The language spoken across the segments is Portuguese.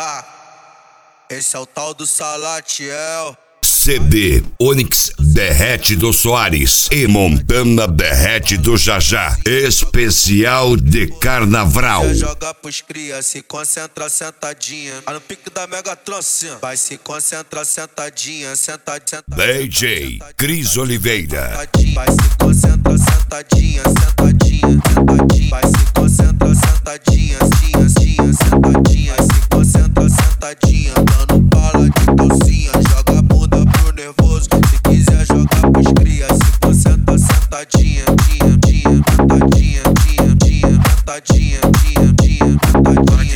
Esse é o tal do Salatiel. CD Onyx Derrete do Soares e Montana Derrete do Jajá. Especial de Carnaval. Você joga pros cria, se concentra sentadinha. No pique da Megatron, vai se concentrar sentadinha, sentadinha. DJ Cris Oliveira. Vai se concentrar sentadinha, sentadinha, sentadinha. Vai se concentrar sentadinha, sentadinha, sentadinha. Se concentra sentadinha, dando bala de calcinha. Joga a bunda pro nervoso, se quiser jogar pros cria. Se concentra sentadinha, sentadinha, sentadinha, sentadinha, sentadinha.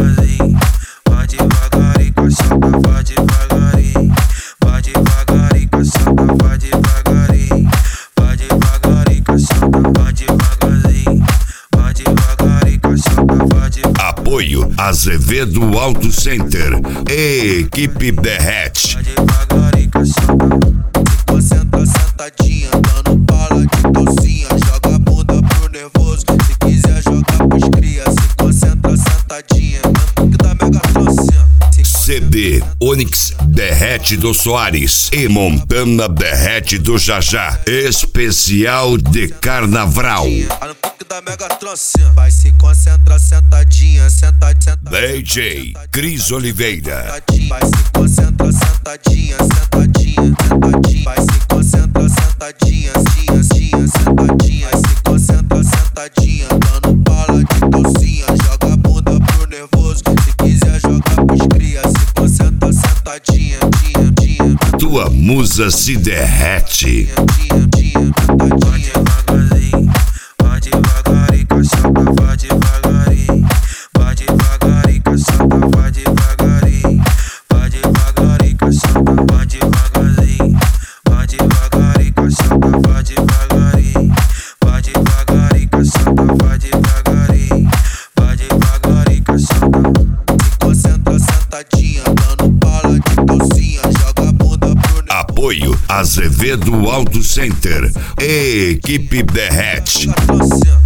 Vai devagarinho com a chapa, vai devagarinho. Vai devagarinho com a chapa, vai devagarinho. Vai devagarinho com a chapa, vai devagarinho. Vai devagarinho com a chapa, vai devagarinho. Apoio Azevedo Auto Center e Equipe Derrete. Vai devagarinho com a chapa. Se concentra sentadinha, dando bala de calcinha. Joga a bunda pro nervoso, se quiser jogar pros cria. Se concentra sentadinha, no pique da Megatron. CD Onyx Derrete do Soares e Montana Derrete do Jajá. Especial de Carnaval. No pique da Megatron, vai se concentrar sentadinha, sentadinha. DJ Cris Oliveira. Vai se concentrar sentadinha, sentadinha, sentadinha. Vai se concentrar sentadinha, sentadinha, sentadinha. Vai se concentrar sentadinha, dando bala de calcinha. Joga a bunda pro nervoso, se quiser jogar pros cria. Se concentra sentadinha, Tua musa se derrete. Vai devagarinho, vai devagarinho com a chapa, vai devagarinho. Vai devagarinho com a chapa, vai devagarinho. Vai devagarinho com a chapa, vai devagarinho. Vai devagarinho com a chapa, vai devagarinho. Vai devagarinho com a chapa, vai devagarinho. Vai devagarinho com a chapa. se concentra sentadinha, dando bala de calcinha. Joga a bunda pro nervoso. Apoio Azevedo Auto Center e Equipe Derrete. Megatron,